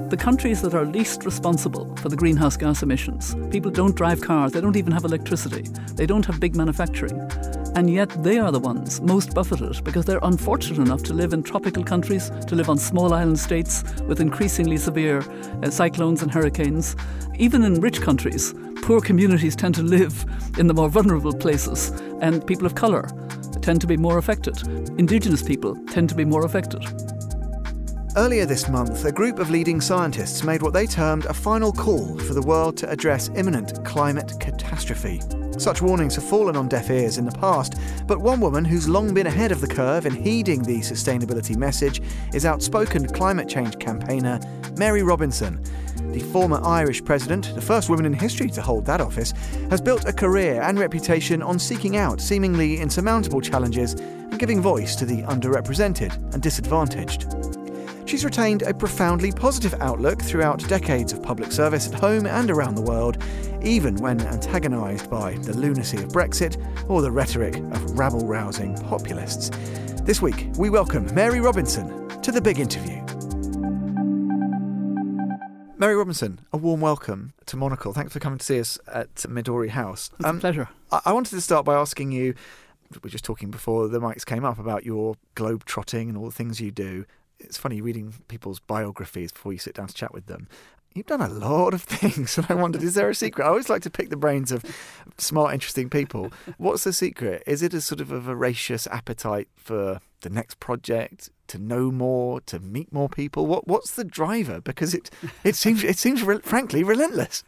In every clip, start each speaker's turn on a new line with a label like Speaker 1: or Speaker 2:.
Speaker 1: The countries that are least responsible for the greenhouse gas emissions, people don't drive cars, they don't even have electricity, they don't have big manufacturing, and yet they are the ones most buffeted because they're unfortunate enough to live in tropical countries, to live on small island states with increasingly severe cyclones and hurricanes. Even in rich countries, poor communities tend to live in the more vulnerable places, and people of colour tend to be more affected. Indigenous people tend to be more affected.
Speaker 2: Earlier this month, a group of leading scientists made what they termed a final call for the world to address imminent climate catastrophe. Such warnings have fallen on deaf ears in the past, but one woman who's long been ahead of the curve in heeding the sustainability message is outspoken climate change campaigner Mary Robinson. The former Irish president, the first woman in history to hold that office, has built a career and reputation on seeking out seemingly insurmountable challenges and giving voice to the underrepresented and disadvantaged. She's retained a profoundly positive outlook throughout decades of public service at home and around the world, even when antagonised by the lunacy of Brexit or the rhetoric of rabble-rousing populists. This week, we welcome Mary Robinson to The Big Interview. Mary Robinson, a warm welcome to Monocle. Thanks for coming to see us at Midori House.
Speaker 1: It's a pleasure.
Speaker 2: I wanted to start by asking you, we were just talking before the mics came up about your globe-trotting and all the things you do. It's funny reading people's biographies before you sit down to chat with them. You've done a lot of things, and I wondered, is there a secret? I always like to pick the brains of smart, interesting people. What's the secret? Is it a sort of a voracious appetite for the next project, to know more, to meet more people? What's the driver? Because it seems frankly relentless.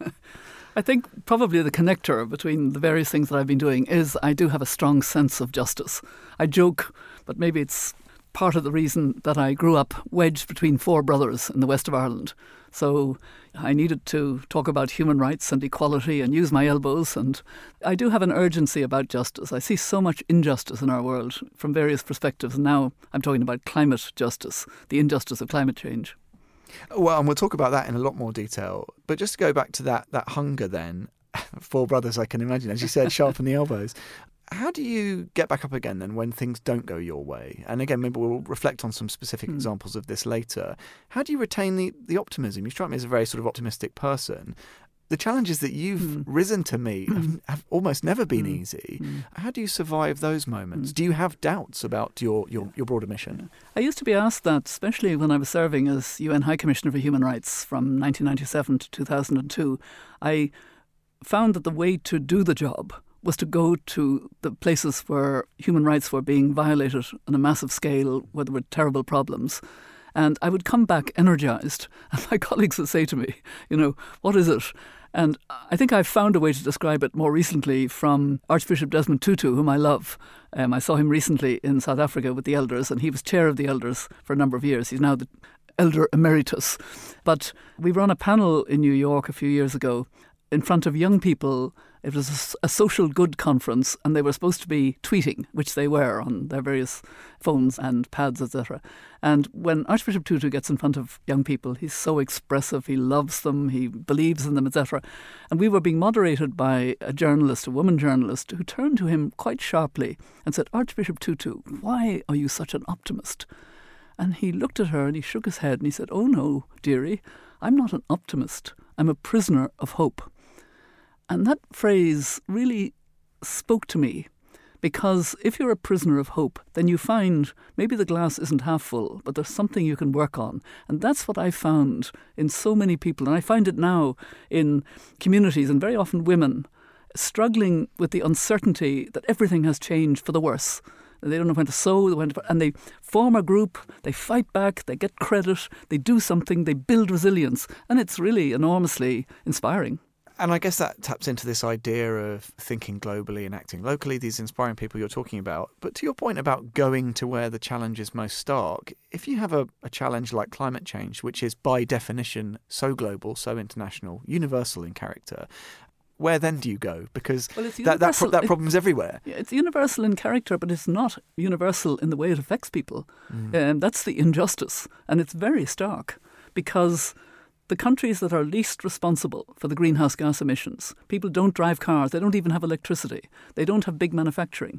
Speaker 1: I think probably the connector between the various things that I've been doing is I do have a strong sense of justice. I joke, but maybe it's part of the reason that I grew up wedged between four brothers in the west of Ireland. So I needed to talk about human rights and equality and use my elbows. And I do have an urgency about justice. I see so much injustice in our world from various perspectives. And now I'm talking about climate justice, the injustice of climate change.
Speaker 2: Well, and we'll talk about that in a lot more detail. But just to go back to that hunger then, four brothers, I can imagine, as you said, sharpen the elbows. How do you get back up again then when things don't go your way? And again, maybe we'll reflect on some specific examples of this later. How do you retain the optimism? You strike me as a very sort of optimistic person. The challenges that you've risen to meet have almost never been easy. How do you survive those moments? Do you have doubts about your broader mission?
Speaker 1: I used to be asked that, especially when I was serving as UN High Commissioner for Human Rights from 1997 to 2002. I found that the way to do the job was to go to the places where human rights were being violated on a massive scale, where there were terrible problems. And I would come back energised, and my colleagues would say to me, what is it? And I think I've found a way to describe it more recently from Archbishop Desmond Tutu, whom I love. I saw him recently in South Africa with the elders, and he was chair of the elders for a number of years. He's now the elder emeritus. But we were on a panel in New York a few years ago in front of young people. It was a social good conference, and they were supposed to be tweeting, which they were on their various phones and pads, etc. And when Archbishop Tutu gets in front of young people, he's so expressive, he loves them, he believes in them, etc. And we were being moderated by a journalist, a woman journalist, who turned to him quite sharply and said, "Archbishop Tutu, why are you such an optimist?" And he looked at her and he shook his head and he said, "Oh no, dearie, I'm not an optimist. I'm a prisoner of hope." And that phrase really spoke to me, because if you're a prisoner of hope, then you find maybe the glass isn't half full, but there's something you can work on. And that's what I found in so many people. And I find it now in communities, and very often women, struggling with the uncertainty that everything has changed for the worse. They don't know when to sow, and they form a group, they fight back, they get credit, they do something, they build resilience. And it's really enormously inspiring.
Speaker 2: And I guess that taps into this idea of thinking globally and acting locally, these inspiring people you're talking about. But to your point about going to where the challenge is most stark, if you have a challenge like climate change, which is by definition so global, so international, universal in character, where then do you go? Because that problem is everywhere.
Speaker 1: It's universal in character, but it's not universal in the way it affects people. That's the injustice. And it's very stark, because the countries that are least responsible for the greenhouse gas emissions, people don't drive cars, they don't even have electricity, they don't have big manufacturing,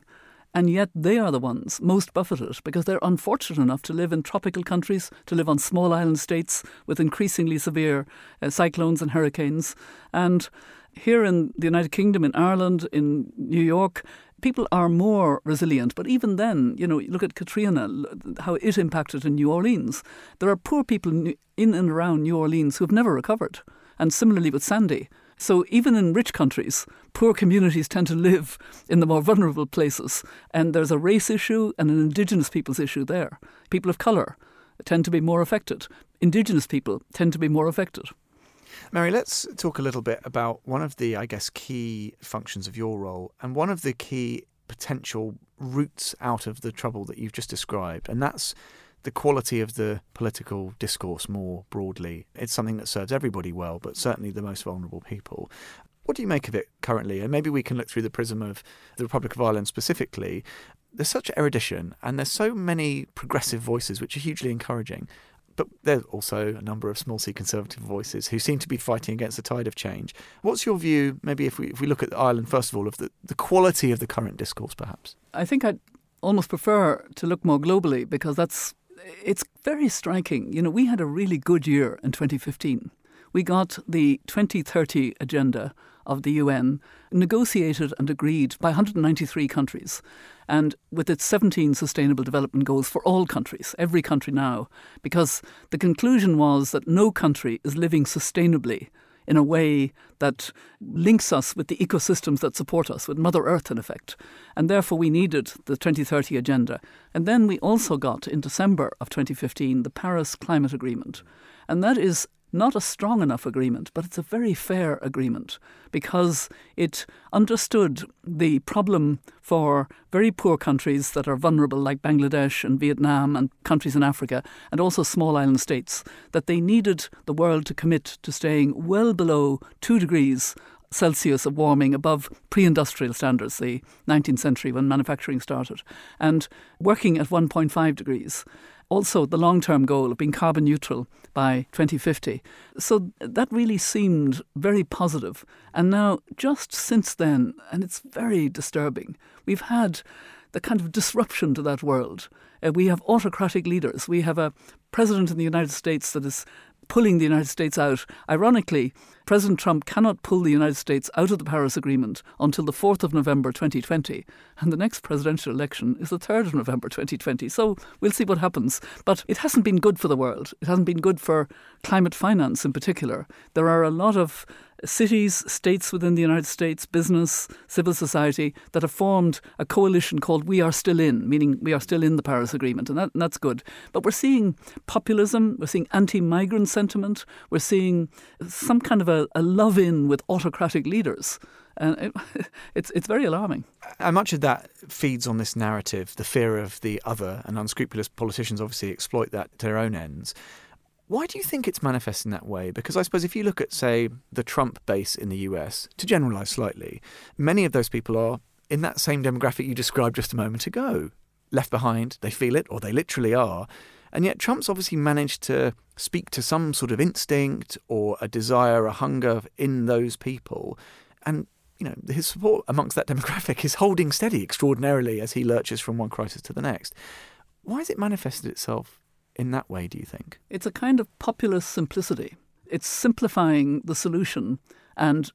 Speaker 1: And yet they are the ones most buffeted because they're unfortunate enough to live in tropical countries, to live on small island states with increasingly severe cyclones and hurricanes. And here in the United Kingdom, in Ireland, in New York, people are more resilient. But even then, you look at Katrina, how it impacted in New Orleans. There are poor people in and around New Orleans who have never recovered. And similarly with Sandy. So even in rich countries, poor communities tend to live in the more vulnerable places. And there's a race issue and an indigenous peoples issue there. People of colour tend to be more affected. Indigenous people tend to be more affected.
Speaker 2: Mary, let's talk a little bit about one of the, I guess, key functions of your role and one of the key potential routes out of the trouble that you've just described, and that's the quality of the political discourse more broadly. It's something that serves everybody well, but certainly the most vulnerable people. What do you make of it currently? And maybe we can look through the prism of the Republic of Ireland specifically. There's such erudition and there's so many progressive voices, which are hugely encouraging. But there's also a number of small c conservative voices who seem to be fighting against the tide of change. What's your view, maybe if we look at Ireland, first of all, of the quality of the current discourse, perhaps?
Speaker 1: I think I'd almost prefer to look more globally because it's very striking. We had a really good year in 2015. We got the 2030 agenda of the UN negotiated and agreed by 193 countries, and with its 17 sustainable development goals for all countries, every country now, because the conclusion was that no country is living sustainably in a way that links us with the ecosystems that support us, with Mother Earth in effect. And therefore we needed the 2030 agenda. And then we also got, in December of 2015, the Paris Climate Agreement. And that is not a strong enough agreement, but it's a very fair agreement because it understood the problem for very poor countries that are vulnerable like Bangladesh and Vietnam and countries in Africa and also small island states, that they needed the world to commit to staying well below 2 degrees Celsius of warming above pre-industrial standards, the 19th century when manufacturing started, and working at 1.5 degrees. Also, the long-term goal of being carbon neutral by 2050. So that really seemed very positive. And now, just since then, and it's very disturbing, we've had the kind of disruption to that world. We have autocratic leaders. We have a president in the United States that is pulling the United States out. Ironically, President Trump cannot pull the United States out of the Paris Agreement until the 4th of November 2020. And the next presidential election is the 3rd of November 2020. So we'll see what happens. But it hasn't been good for the world. It hasn't been good for climate finance in particular. There are a lot of cities, states within the United States, business, civil society, that have formed a coalition called We Are Still In, meaning we are still in the Paris Agreement, and that's good. But we're seeing populism, we're seeing anti-migrant sentiment, we're seeing some kind of a love-in with autocratic leaders. And it's very alarming.
Speaker 2: And much of that feeds on this narrative, the fear of the other, and unscrupulous politicians obviously exploit that to their own ends. Why do you think it's manifest in that way? Because I suppose if you look at, say, the Trump base in the US, to generalise slightly, many of those people are in that same demographic you described just a moment ago. Left behind, they feel it, or they literally are. And yet Trump's obviously managed to speak to some sort of instinct or a desire, a hunger in those people. And, his support amongst that demographic is holding steady extraordinarily as he lurches from one crisis to the next. Why has it manifested itself in that way, do you think?
Speaker 1: It's a kind of populist simplicity. It's simplifying the solution and,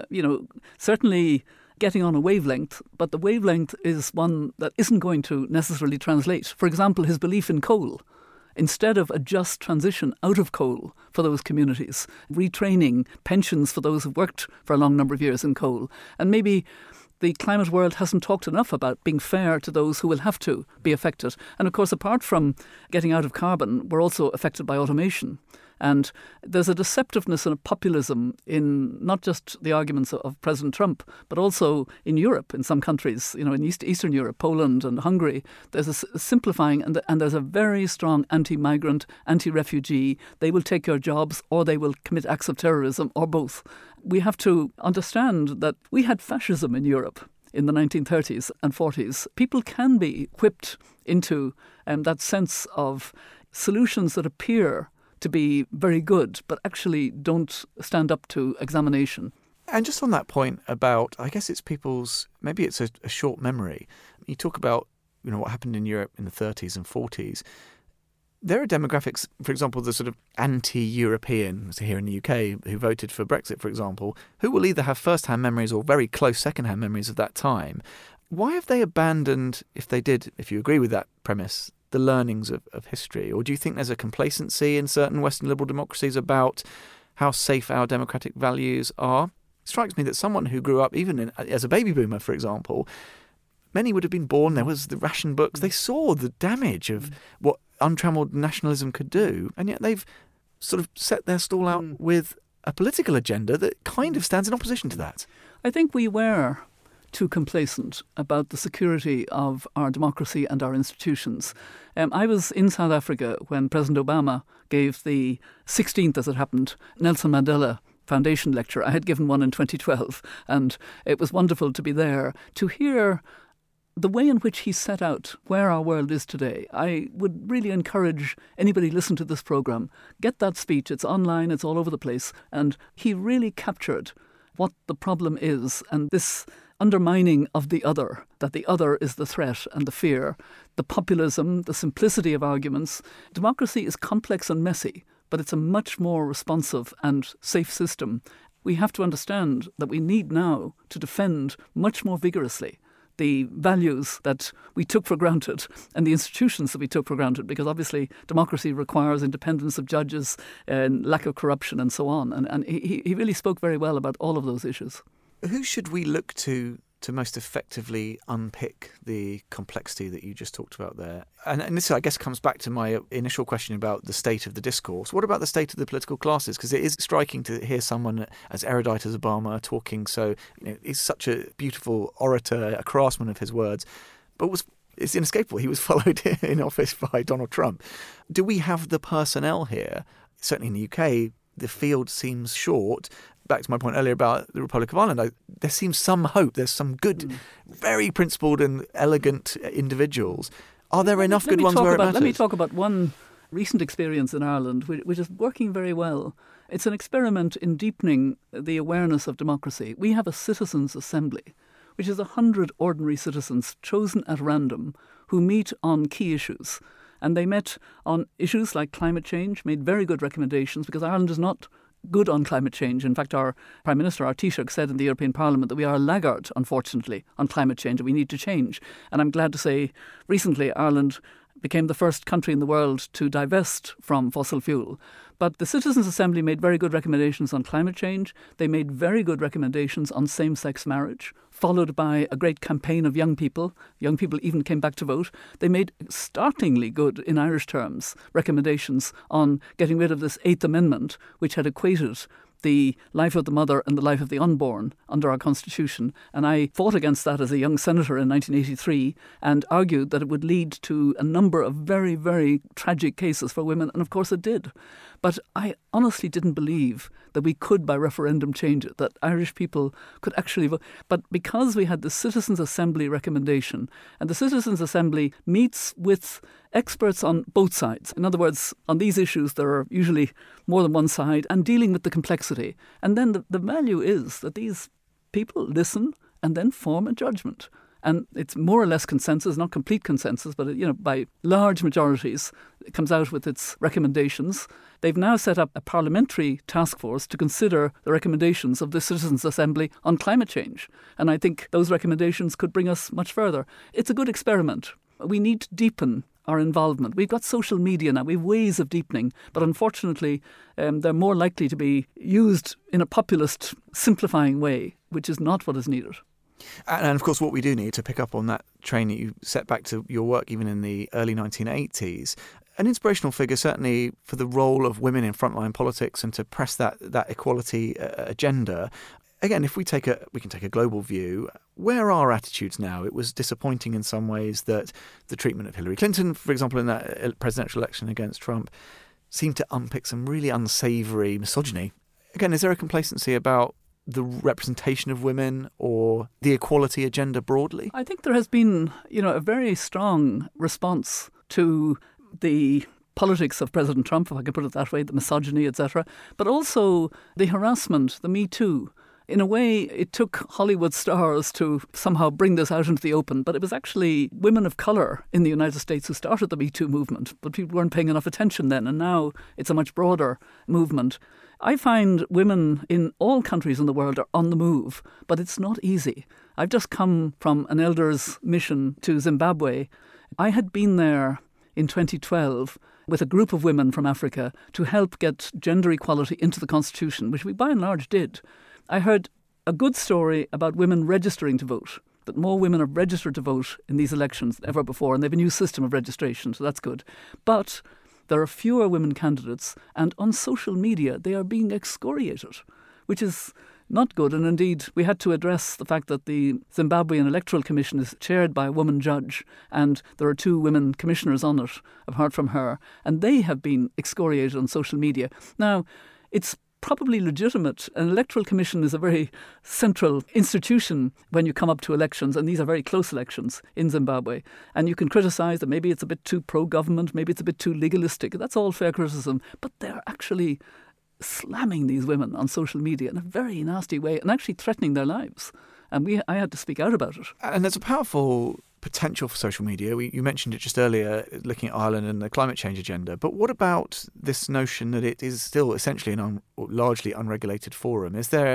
Speaker 1: certainly getting on a wavelength, but the wavelength is one that isn't going to necessarily translate. For example, his belief in coal. Instead of a just transition out of coal for those communities, retraining pensions for those who've worked for a long number of years in coal, and maybe the climate world hasn't talked enough about being fair to those who will have to be affected. And of course, apart from getting out of carbon, we're also affected by automation. And there's a deceptiveness and a populism in not just the arguments of President Trump, but also in Europe, in some countries, in Eastern Europe, Poland and Hungary. There's a simplifying and there's a very strong anti-migrant, anti-refugee. They will take your jobs or they will commit acts of terrorism or both. We have to understand that we had fascism in Europe in the 1930s and 40s. People can be whipped into that sense of solutions that appear to be very good, but actually don't stand up to examination.
Speaker 2: And just on that point about, I guess it's people's, maybe it's a short memory. You talk about what happened in Europe in the 30s and 40s. There are demographics, for example, the sort of anti-Europeans here in the UK who voted for Brexit, for example, who will either have first-hand memories or very close second-hand memories of that time. Why have they abandoned, if they did, if you agree with that premise, the learnings of history? Or do you think there's a complacency in certain Western liberal democracies about how safe our democratic values are? It strikes me that someone who grew up, even as a baby boomer, for example, many would have been born, there was the ration books, they saw the damage of what untrammeled nationalism could do, and yet they've sort of set their stall out with a political agenda that kind of stands in opposition to that.
Speaker 1: I think we were too complacent about the security of our democracy and our institutions. I was in South Africa when President Obama gave the 16th, as it happened, Nelson Mandela Foundation lecture. I had given one in 2012, and it was wonderful to be there to hear the way in which he set out where our world is today. I would really encourage anybody listen to this programme, get that speech. It's online, it's all over the place. And he really captured what the problem is, and this undermining of the other, that the other is the threat and the fear, the populism, the simplicity of arguments. Democracy is complex and messy, but it's a much more responsive and safe system. We have to understand that we need now to defend much more vigorously the values that we took for granted and the institutions that we took for granted, because obviously democracy requires independence of judges and lack of corruption and so on. And he really spoke very well about all of those issues.
Speaker 2: Who should we look to most effectively unpick the complexity that you just talked about there? And this, I guess, comes back to my initial question about the state of the discourse. What about the state of the political classes? Because it is striking to hear someone as erudite as Obama talking so, he's such a beautiful orator, a craftsman of his words, but it's inescapable. He was followed in office by Donald Trump. Do we have the personnel here? Certainly in the UK, the field seems short. Back to my point earlier about the Republic of Ireland, there seems some hope. There's some good, very principled and elegant individuals. Are there enough good ones where it matters?
Speaker 1: Let me talk about one recent experience in Ireland, which is working very well. It's an experiment in deepening the awareness of democracy. We have a citizens' assembly, which is 100 ordinary citizens chosen at random who meet on key issues. And they met on issues like climate change, made very good recommendations, because Ireland is not good on climate change. In fact, our Prime Minister, our Taoiseach, said in the European Parliament that we are a laggard, unfortunately, on climate change, and we need to change. And I'm glad to say recently Ireland became the first country in the world to divest from fossil fuel. But the Citizens' Assembly made very good recommendations on climate change. They made very good recommendations on same-sex marriage, followed by a great campaign of young people. Young people even came back to vote. They made startlingly good, in Irish terms, recommendations on getting rid of this Eighth Amendment, which had equated the life of the mother and the life of the unborn under our Constitution. And I fought against that as a young senator in 1983 and argued that it would lead to a number of very, very tragic cases for women. And of course it did. But I honestly didn't believe that we could, by referendum, change it, that Irish people could actually vote. But because we had the Citizens' Assembly recommendation, and the Citizens' Assembly meets with experts on both sides. In other words, on these issues, there are usually more than one side, and dealing with the complexity. And then the value is that these people listen and then form a judgment. And it's more or less consensus, not complete consensus, but by large majorities, it comes out with its recommendations. They've now set up a parliamentary task force to consider the recommendations of the Citizens' Assembly on climate change. And I think those recommendations could bring us much further. It's a good experiment. We need to deepen our involvement. We've got social media now. We have ways of deepening, but unfortunately, they're more likely to be used in a populist, simplifying way, which is not what is needed.
Speaker 2: And of course, what we do need to pick up on that train that you set back to your work even in the early 1980s, an inspirational figure certainly for the role of women in frontline politics and to press that equality agenda. Again, if we can take a global view, where are attitudes now? It was disappointing in some ways that the treatment of Hillary Clinton, for example, in that presidential election against Trump, seemed to unpick some really unsavoury misogyny. Again, is there a complacency about the representation of women or the equality agenda broadly?
Speaker 1: I think there has been, a very strong response to the politics of President Trump, if I can put it that way, the misogyny, etc., but also the harassment, the Me Too. In a way, it took Hollywood stars to somehow bring this out into the open, but it was actually women of colour in the United States who started the Me Too movement, but people weren't paying enough attention then, and now it's a much broader movement. I find women in all countries in the world are on the move, but it's not easy. I've just come from an elders' mission to Zimbabwe. I had been there in 2012 with a group of women from Africa to help get gender equality into the constitution, which we by and large did. I heard a good story about women registering to vote, that more women have registered to vote in these elections than ever before, and they have a new system of registration, so that's good. But there are fewer women candidates, and on social media they are being excoriated, which is not good. And indeed, we had to address the fact that the Zimbabwean Electoral Commission is chaired by a woman judge, and there are 2 women commissioners on it, apart from her, and they have been excoriated on social media. Now, it's probably legitimate. An electoral commission is a very central institution when you come up to elections, and these are very close elections in Zimbabwe. And you can criticise that maybe it's a bit too pro-government, maybe it's a bit too legalistic. That's all fair criticism. But they're actually slamming these women on social media in a very nasty way and actually threatening their lives. And I had to speak out about it.
Speaker 2: And there's a powerful potential for social media. You mentioned it just earlier, looking at Ireland and the climate change agenda. But what about this notion that it is still essentially an largely unregulated forum?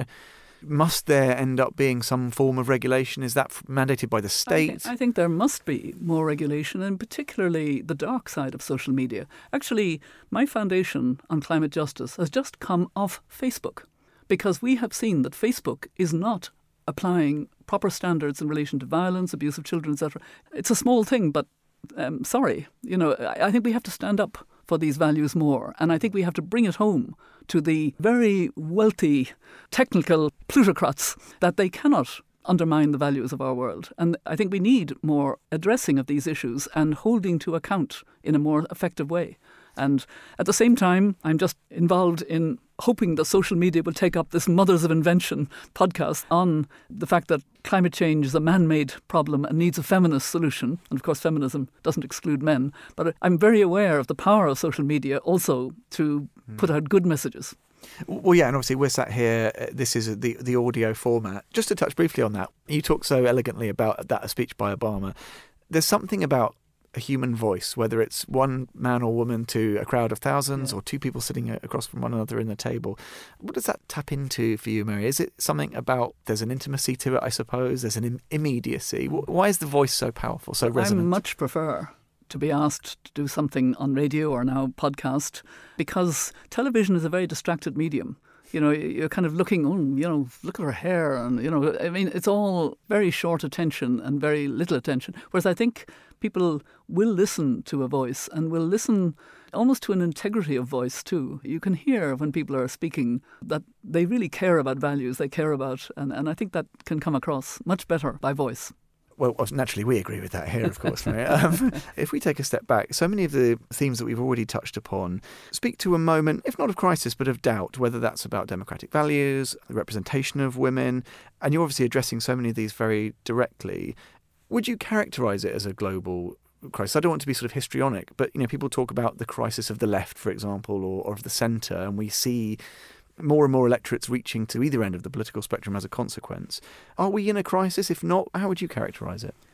Speaker 2: Must there end up being some form of regulation? Is that mandated by the state?
Speaker 1: I think there must be more regulation, and particularly the dark side of social media. Actually, my foundation on climate justice has just come off Facebook, because we have seen that Facebook is not applying proper standards in relation to violence, abuse of children, etc. It's a small thing, but sorry. I think we have to stand up for these values more. And I think we have to bring it home to the very wealthy technical plutocrats that they cannot undermine the values of our world. And I think we need more addressing of these issues and holding to account in a more effective way. And at the same time, I'm just involved in hoping that social media will take up this Mothers of Invention podcast on the fact that climate change is a man-made problem and needs a feminist solution. And of course, feminism doesn't exclude men. But I'm very aware of the power of social media also to put out good messages.
Speaker 2: Well, yeah, and obviously we're sat here, this is the audio format. Just to touch briefly on that, you talk so elegantly about that speech by Obama. There's something about a human voice, whether it's one man or woman to a crowd of thousands or 2 people sitting across from one another in the table. What does that tap into for you, Mary? Is it something about, there's an intimacy to it, I suppose, there's an immediacy? Why is the voice so powerful, so resonant? I
Speaker 1: much prefer to be asked to do something on radio or now podcast, because television is a very distracted medium. You're kind of looking, look at her hair. And, it's all very short attention and very little attention. Whereas I think people will listen to a voice and will listen almost to an integrity of voice too. You can hear when people are speaking that they really care about values they care about. And I think that can come across much better by voice.
Speaker 2: Well, naturally, we agree with that here, of course, Mary. If we take a step back, so many of the themes that we've already touched upon speak to a moment, if not of crisis, but of doubt, whether that's about democratic values, the representation of women, and you're obviously addressing so many of these very directly. Would you characterise it as a global crisis? I don't want to be sort of histrionic, but people talk about the crisis of the left, for example, or of the centre, and we see more and more electorates reaching to either end of the political spectrum as a consequence. Are we in a crisis? If not, how would you characterise it?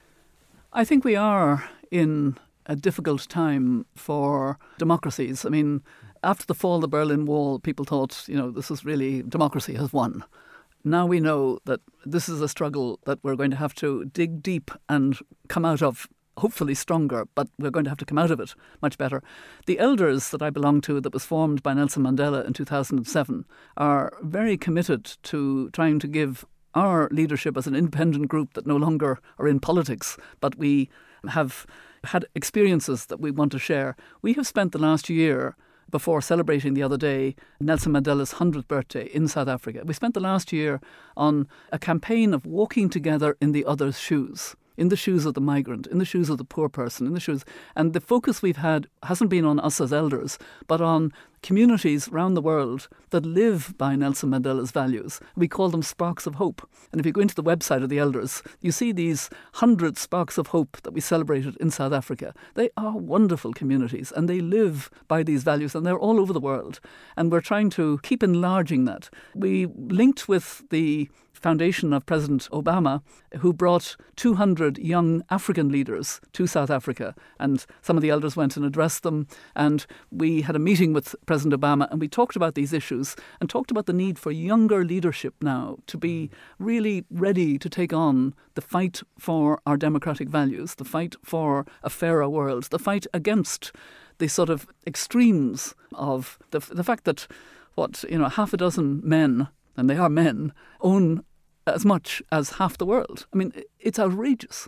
Speaker 1: I think we are in a difficult time for democracies. I mean, after the fall of the Berlin Wall, people thought, this is really, democracy has won. Now we know that this is a struggle that we're going to have to dig deep and come out of, hopefully stronger, but we're going to have to come out of it much better. The Elders that I belong to, that was formed by Nelson Mandela in 2007, are very committed to trying to give our leadership as an independent group that no longer are in politics, but we have had experiences that we want to share. We have spent the last year, before celebrating the other day Nelson Mandela's 100th birthday in South Africa, we spent the last year on a campaign of walking together in the other's shoes. in the shoes of the migrant, in the shoes of the poor person, and the focus we've had hasn't been on us as elders, but on communities around the world that live by Nelson Mandela's values. We call them sparks of hope. And if you go into the website of the elders, you see these 100 sparks of hope that we celebrated in South Africa. They are wonderful communities and they live by these values and they're all over the world. And we're trying to keep enlarging that. We linked with the foundation of President Obama, who brought 200 young African leaders to South Africa. And some of the elders went and addressed them. And we had a meeting with President Obama and we talked about these issues and talked about the need for younger leadership now to be really ready to take on the fight for our democratic values, the fight for a fairer world, the fight against the sort of extremes of the fact that half a dozen men, and they are men, own as much as half the world. I mean, it's outrageous.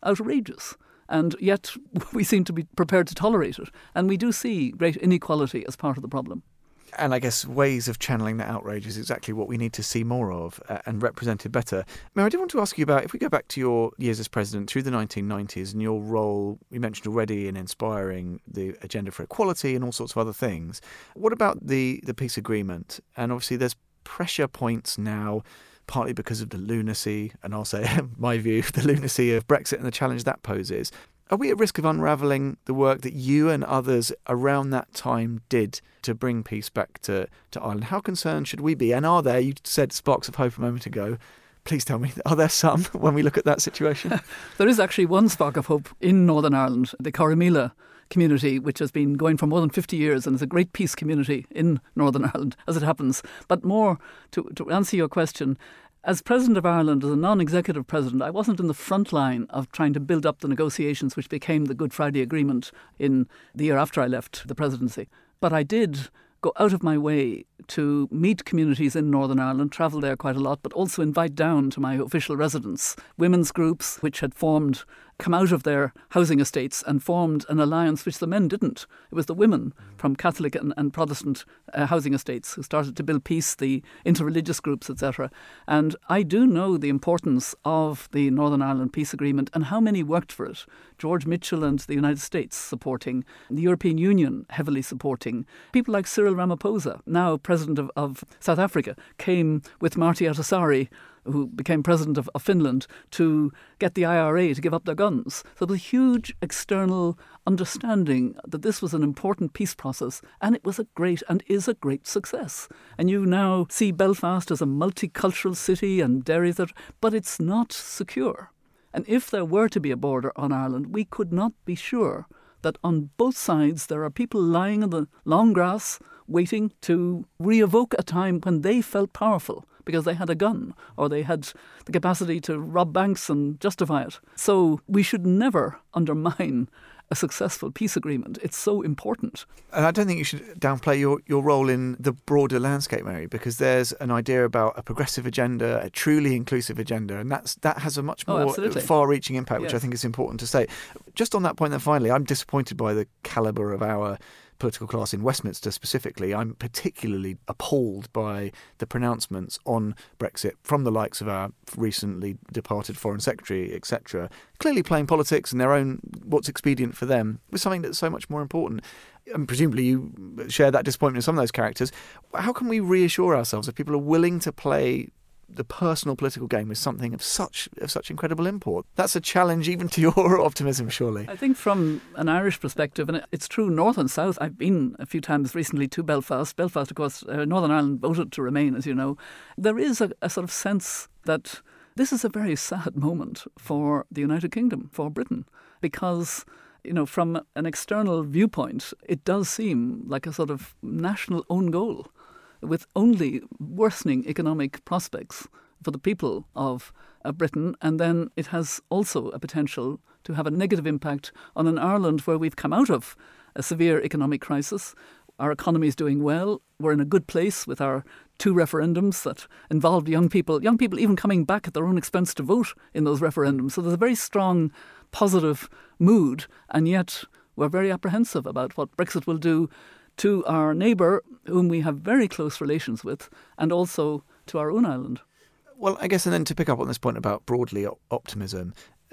Speaker 1: And yet we seem to be prepared to tolerate it. And we do see great inequality as part of the problem.
Speaker 2: And I guess ways of channeling that outrage is exactly what we need to see more of and represented better. Mary, I did want to ask you about, if we go back to your years as president through the 1990s and your role, you mentioned already, in inspiring the agenda for equality and all sorts of other things. What about the peace agreement? And obviously there's pressure points now, partly because of the lunacy, and I'll say, my view, the lunacy of Brexit and the challenge that poses. Are we at risk of unravelling the work that you and others around that time did to bring peace back to Ireland? How concerned should we be? And are there, you said sparks of hope a moment ago, please tell me, are there some when we look at that situation?
Speaker 1: There is actually one spark of hope in Northern Ireland, the Corrymeela community, which has been going for more than 50 years and is a great peace community in Northern Ireland, as it happens. But more, to answer your question, as President of Ireland, as a non-executive president, I wasn't in the front line of trying to build up the negotiations which became the Good Friday Agreement in the year after I left the presidency. But I did go out of my way to meet communities in Northern Ireland, travel there quite a lot, but also invite down to my official residence women's groups which had come out of their housing estates and formed an alliance which the men didn't. It was the women from Catholic and Protestant housing estates who started to build peace, the interreligious groups, etc. And I do know the importance of the Northern Ireland Peace Agreement and how many worked for it. George Mitchell and the United States supporting, the European Union heavily supporting. People like Cyril Ramaphosa, now President of South Africa, came with Marty Ahtisaari, who became president of Finland, to get the IRA to give up their guns. So there was a huge external understanding that this was an important peace process, and it was a great and is a great success. And you now see Belfast as a multicultural city and Derry, but it's not secure. And if there were to be a border on Ireland, we could not be sure that on both sides there are people lying in the long grass waiting to re-evoke a time when they felt powerful because they had a gun or they had the capacity to rob banks and justify it. So we should never undermine a successful peace agreement. It's so important.
Speaker 2: And I don't think you should downplay your role in the broader landscape, Mary, because there's an idea about a progressive agenda, a truly inclusive agenda, and that has a much more far-reaching impact, which I think is important to say. Just on that point then, finally, I'm disappointed by the calibre of our political class in Westminster specifically. I'm particularly appalled by the pronouncements on Brexit from the likes of our recently departed Foreign Secretary, etc., clearly playing politics and their own what's expedient for them with something that's so much more important. And presumably you share that disappointment in some of those characters. How can we reassure ourselves that people are willing to play the personal political game with something of such incredible import? That's a challenge even to your optimism, surely.
Speaker 1: I think from an Irish perspective, and it's true north and south, I've been a few times recently to Belfast. Belfast, of course, Northern Ireland voted to remain, as you know. There is a sort of sense that this is a very sad moment for the United Kingdom, for Britain, because from an external viewpoint, it does seem like a sort of national own goal, with only worsening economic prospects for the people of Britain. And then it has also a potential to have a negative impact on an Ireland where we've come out of a severe economic crisis. Our economy is doing well. We're in a good place with our 2 referendums that involved young people even coming back at their own expense to vote in those referendums. So there's a very strong, positive mood. And yet we're very apprehensive about what Brexit will do to our neighbour, whom we have very close relations with, and also to our own island.
Speaker 2: Well, I guess, and then to pick up on this point about broadly optimism,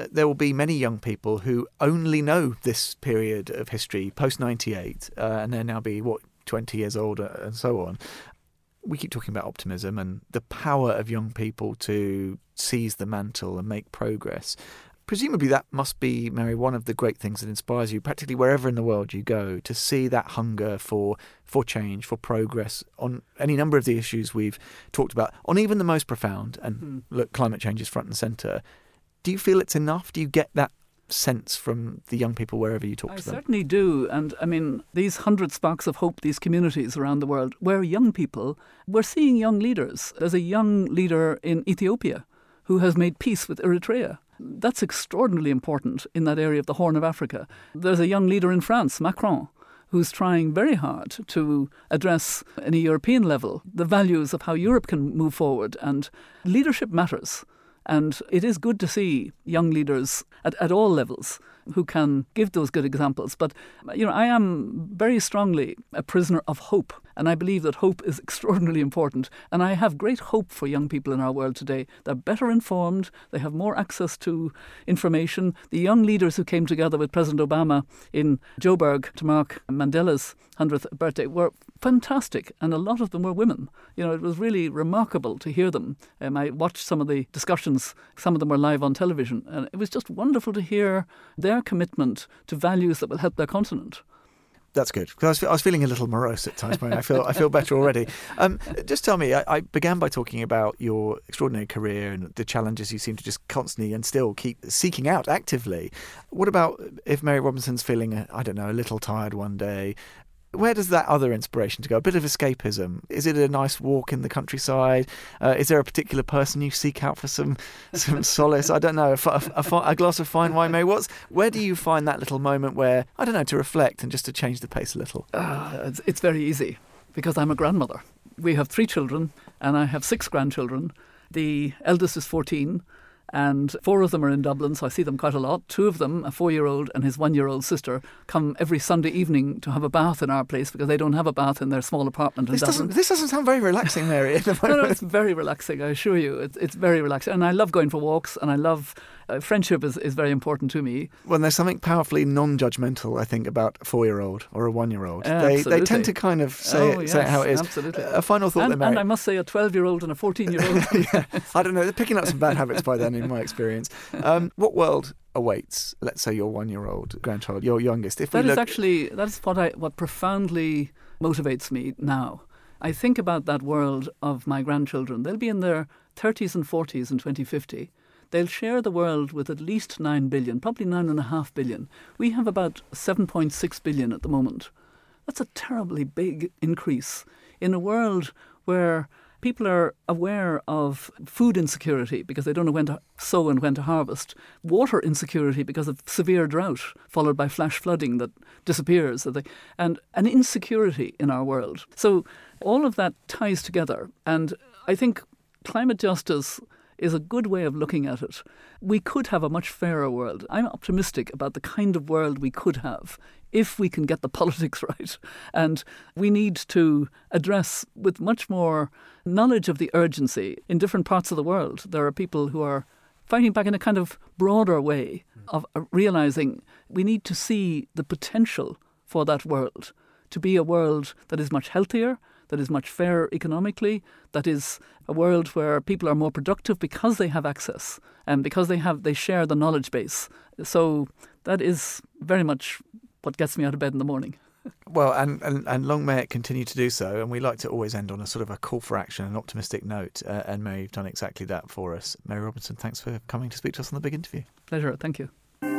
Speaker 2: there will be many young people who only know this period of history, post-98, and they'll now be, 20 years older and so on. We keep talking about optimism and the power of young people to seize the mantle and make progress. Presumably that must be, Mary, one of the great things that inspires you practically wherever in the world you go, to see that hunger for change, for progress on any number of the issues we've talked about, on even the most profound. And look, climate change is front and centre. Do you feel it's enough? Do you get that sense from the young people wherever you talk to them?
Speaker 1: I certainly do. And I mean, these 100 sparks of hope, these communities around the world, where young people, we're seeing young leaders. There's a young leader in Ethiopia who has made peace with Eritrea. That's extraordinarily important in that area of the Horn of Africa. There's a young leader in France, Macron, who's trying very hard to address, at a European level, the values of how Europe can move forward. And leadership matters. And it is good to see young leaders at all levels who can give those good examples. But, I am very strongly a prisoner of hope. And I believe that hope is extraordinarily important. And I have great hope for young people in our world today. They're better informed. They have more access to information. The young leaders who came together with President Obama in Joburg to mark Mandela's 100th birthday were fantastic. And a lot of them were women. It was really remarkable to hear them. I watched some of the discussions. Some of them were live on television. And it was just wonderful to hear their commitment to values that will help their continent.
Speaker 2: That's good, because I was feeling a little morose at times, but I feel better already. Just tell me, I began by talking about your extraordinary career and the challenges you seem to just constantly and still keep seeking out actively. What about if Mary Robinson's feeling, a little tired one day? Where does that other inspiration to go? A bit of escapism. Is it a nice walk in the countryside? Is there a particular person you seek out for some solace? I don't know. A glass of fine wine, maybe. Where do you find that little moment where, to reflect and just to change the pace a little?
Speaker 1: It's very easy, because I'm a grandmother. We have 3 children, and I have 6 grandchildren. The eldest is 14. And 4 of them are in Dublin, so I see them quite a lot. 2 of them, a 4-year-old and his 1-year-old sister, come every Sunday evening to have a bath in our place because they don't have a bath in their small apartment in Dublin.
Speaker 2: This doesn't sound very relaxing, Mary.
Speaker 1: No, it's very relaxing, I assure you. It's very relaxing. And I love going for walks, and I love... friendship is very important to me.
Speaker 2: Well, there's something powerfully non-judgmental, I think, about a 4-year-old or a 1-year-old.
Speaker 1: They
Speaker 2: tend to kind of say it how it is.
Speaker 1: Absolutely.
Speaker 2: A final thought there, Mary.
Speaker 1: And I must say a 12-year-old and a 14-year-old.
Speaker 2: Yeah. I don't know. They're picking up some bad habits by then, in my experience. What world awaits, let's say, your 1-year-old grandchild, your youngest?
Speaker 1: That's what profoundly motivates me now. I think about that world of my grandchildren. They'll be in their 30s and 40s in 2050. They'll share the world with at least 9 billion, probably 9.5 billion. We have about 7.6 billion at the moment. That's a terribly big increase in a world where people are aware of food insecurity because they don't know when to sow and when to harvest, water insecurity because of severe drought followed by flash flooding that disappears, and an insecurity in our world. So all of that ties together, and I think climate justice is a good way of looking at it. We could have a much fairer world. I'm optimistic about the kind of world we could have if we can get the politics right. And we need to address with much more knowledge of the urgency in different parts of the world. There are people who are fighting back in a kind of broader way of realizing we need to see the potential for that world to be a world that is much healthier, that is much fairer economically, that is a world where people are more productive because they have access and because they share the knowledge base. So that is very much what gets me out of bed in the morning.
Speaker 2: Well, and long may it continue to do so. And we like to always end on a sort of a call for action, an optimistic note. And Mary, you've done exactly that for us. Mary Robinson, thanks for coming to speak to us on The Big Interview.
Speaker 1: Pleasure. Thank you.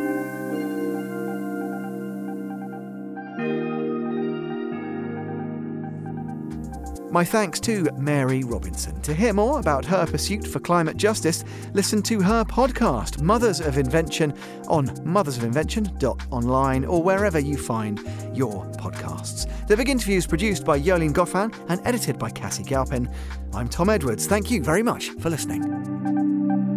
Speaker 2: My thanks to Mary Robinson. To hear more about her pursuit for climate justice, listen to her podcast, Mothers of Invention, on mothersofinvention.online or wherever you find your podcasts. The Big Interview is produced by Yolene Goffin and edited by Cassie Galpin. I'm Tom Edwards. Thank you very much for listening.